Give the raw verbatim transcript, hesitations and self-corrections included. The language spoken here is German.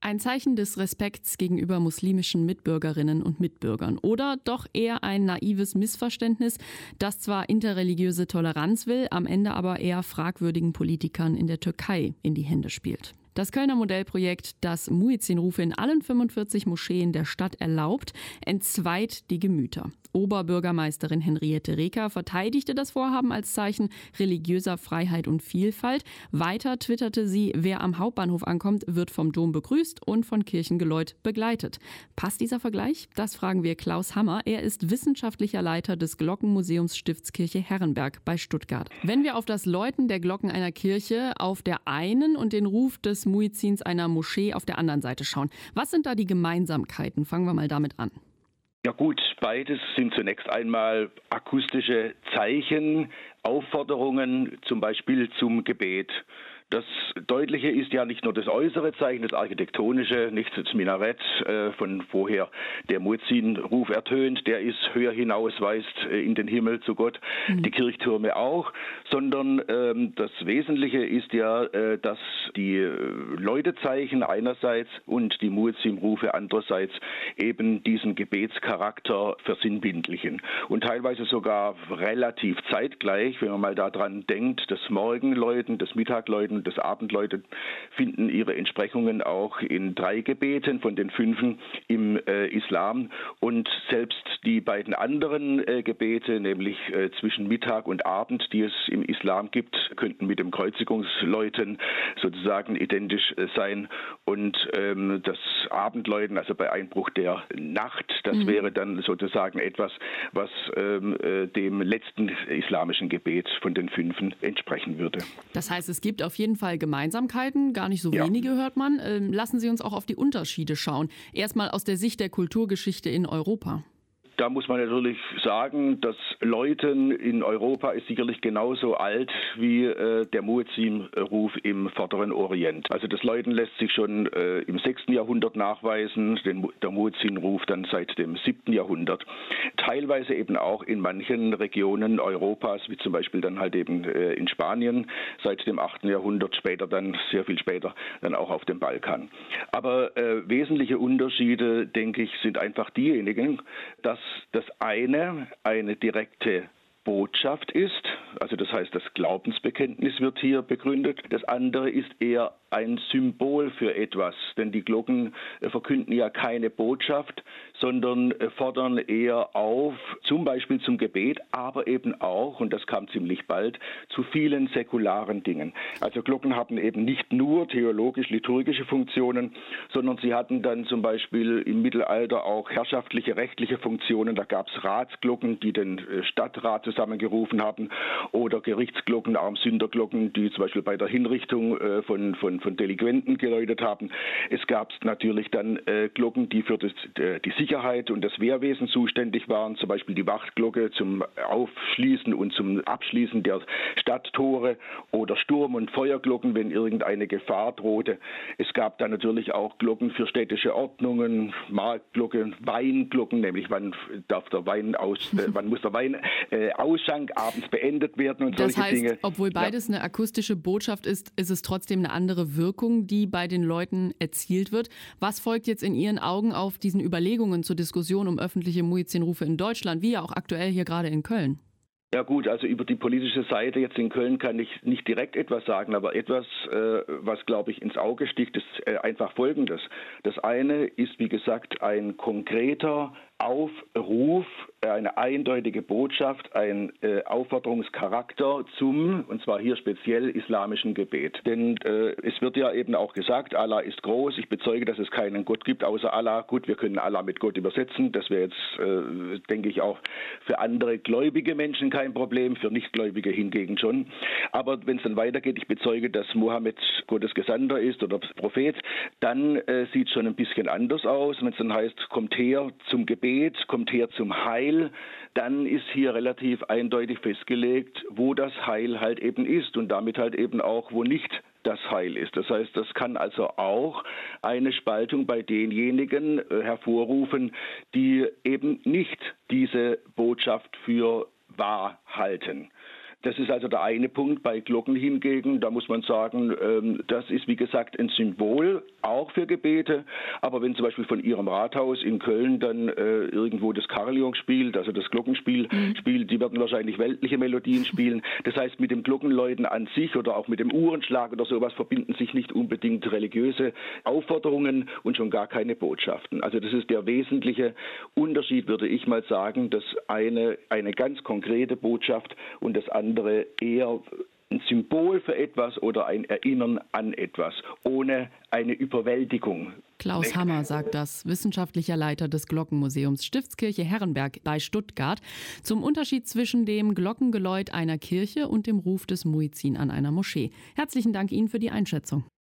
Ein Zeichen des Respekts gegenüber muslimischen Mitbürgerinnen und Mitbürgern oder doch eher ein naives Missverständnis, das zwar interreligiöse Toleranz will, am Ende aber eher fragwürdigen Politikern in der Türkei in die Hände spielt. Das Kölner Modellprojekt, das Muezzinrufe in allen fünfundvierzig Moscheen der Stadt erlaubt, entzweit die Gemüter. Oberbürgermeisterin Henriette Reker verteidigte das Vorhaben als Zeichen religiöser Freiheit und Vielfalt. Weiter twitterte sie, wer am Hauptbahnhof ankommt, wird vom Dom begrüßt und von Kirchengeläut begleitet. Passt dieser Vergleich? Das fragen wir Klaus Hammer. Er ist wissenschaftlicher Leiter des Glockenmuseums Stiftskirche Herrenberg bei Stuttgart. Wenn wir auf das Läuten der Glocken einer Kirche auf der einen und den Ruf des Muezzins einer Moschee auf der anderen Seite schauen, was sind da die Gemeinsamkeiten? Fangen wir mal damit an. Ja gut, beides sind zunächst einmal akustische Zeichen, Aufforderungen, zum Beispiel zum Gebet. Das Deutliche ist ja nicht nur das äußere Zeichen, das architektonische, nicht das Minarett, äh, von woher der Muezzin-Ruf ertönt, der ist höher hinaus, weist äh, in den Himmel zu Gott, mhm. die Kirchtürme auch, sondern ähm, das Wesentliche ist ja, äh, dass die äh, Läutezeichen einerseits und die Muezzin-Rufe andererseits eben diesen Gebetscharakter versinnbildlichen und teilweise sogar relativ zeitgleich, wenn man mal daran denkt, das Morgenläuten, das Mittagläuten, das Abendläuten finden ihre Entsprechungen auch in drei Gebeten von den fünfen im äh, Islam. Und selbst die beiden anderen äh, Gebete, nämlich äh, zwischen Mittag und Abend, die es im Islam gibt, könnten mit dem Kreuzigungsläuten sozusagen identisch äh, sein. Und ähm, das Abendläuten, also bei Einbruch der Nacht, das mhm. wäre dann sozusagen etwas, was ähm, äh, dem letzten islamischen Gebet von den fünfen entsprechen würde. Das heißt, es gibt auf jeden Fall Gemeinsamkeiten, gar nicht so ja. wenige hört man. Ähm, lassen Sie uns auch auf die Unterschiede schauen. Erstmal aus der Sicht der Kulturgeschichte in Europa. Da muss man natürlich sagen, das Läuten in Europa ist sicherlich genauso alt wie äh, der Muezzin-Ruf im Vorderen Orient. Also das Läuten lässt sich schon äh, im sechsten Jahrhundert nachweisen, den, der Muezzin-Ruf dann seit dem siebten Jahrhundert. Teilweise eben auch in manchen Regionen Europas, wie zum Beispiel dann halt eben äh, in Spanien seit dem achten Jahrhundert, später dann, sehr viel später, dann auch auf dem Balkan. Aber äh, wesentliche Unterschiede, denke ich, sind einfach diejenigen, dass das eine eine direkte Botschaft ist, also das heißt, das Glaubensbekenntnis wird hier begründet. Das andere ist eher ein Symbol für etwas, denn die Glocken verkünden ja keine Botschaft, sondern fordern eher auf, zum Beispiel zum Gebet, aber eben auch, und das kam ziemlich bald, zu vielen säkularen Dingen. Also Glocken haben eben nicht nur theologisch-liturgische Funktionen, sondern sie hatten dann zum Beispiel im Mittelalter auch herrschaftliche, rechtliche Funktionen. Da gab es Ratsglocken, die den Stadtrat zusammengerufen haben, oder Gerichtsglocken, Armsünderglocken, die zum Beispiel bei der Hinrichtung äh, von, von, von Delinquenten geläutet haben. Es gab natürlich dann äh, Glocken, die für das, äh, die Sicherheit und das Wehrwesen zuständig waren, zum Beispiel die Wachtglocke zum Aufschließen und zum Abschließen der Stadttore oder Sturm- und Feuerglocken, wenn irgendeine Gefahr drohte. Es gab dann natürlich auch Glocken für städtische Ordnungen, Marktglocken, Weinglocken, nämlich wann darf der Wein aus, äh, wann muss der Wein äh, Ausschank abends beendet werden und das solche heißt, Dinge. Obwohl beides ja. eine akustische Botschaft ist, ist es trotzdem eine andere Wirkung, die bei den Leuten erzielt wird. Was folgt jetzt in Ihren Augen auf diesen Überlegungen zur Diskussion um öffentliche Muezzinrufe in Deutschland, wie ja auch aktuell hier gerade in Köln? Ja gut, also über die politische Seite jetzt in Köln kann ich nicht direkt etwas sagen, aber etwas, äh, was glaube ich ins Auge sticht, ist äh, einfach Folgendes. Das eine ist, wie gesagt, ein konkreter Aufruf, eine eindeutige Botschaft, ein äh, Aufforderungscharakter zum, und zwar hier speziell islamischen Gebet. Denn äh, es wird ja eben auch gesagt, Allah ist groß, ich bezeuge, dass es keinen Gott gibt außer Allah. Gut, wir können Allah mit Gott übersetzen, das wäre jetzt, äh, denke ich, auch für andere gläubige Menschen kein Problem, für Nichtgläubige hingegen schon. Aber wenn es dann weitergeht, ich bezeuge, dass Mohammed Gottes Gesandter ist oder Prophet, dann äh, sieht es schon ein bisschen anders aus. Wenn es dann heißt, kommt her zum Gebet, kommt her zum Heil, dann ist hier relativ eindeutig festgelegt, wo das Heil halt eben ist und damit halt eben auch, wo nicht das Heil ist. Das heißt, das kann also auch eine Spaltung bei denjenigen äh, hervorrufen, die eben nicht diese Botschaft für wahr halten. Das ist also der eine Punkt. Bei Glocken hingegen, da muss man sagen, das ist wie gesagt ein Symbol, auch für Gebete, aber wenn zum Beispiel von Ihrem Rathaus in Köln dann äh, irgendwo das Carillon spielt, also das Glockenspiel mhm. spielt, die werden wahrscheinlich weltliche Melodien spielen. Das heißt, mit dem Glockenläuten an sich oder auch mit dem Uhrenschlag oder sowas verbinden sich nicht unbedingt religiöse Aufforderungen und schon gar keine Botschaften. Also das ist der wesentliche Unterschied, würde ich mal sagen, dass eine eine ganz konkrete Botschaft und das andere eher ein Symbol für etwas oder ein Erinnern an etwas, ohne eine Überwältigung. Klaus Nicht? Hammer sagt das, wissenschaftlicher Leiter des Glockenmuseums Stiftskirche Herrenberg bei Stuttgart, zum Unterschied zwischen dem Glockengeläut einer Kirche und dem Ruf des Muezzin an einer Moschee. Herzlichen Dank Ihnen für die Einschätzung.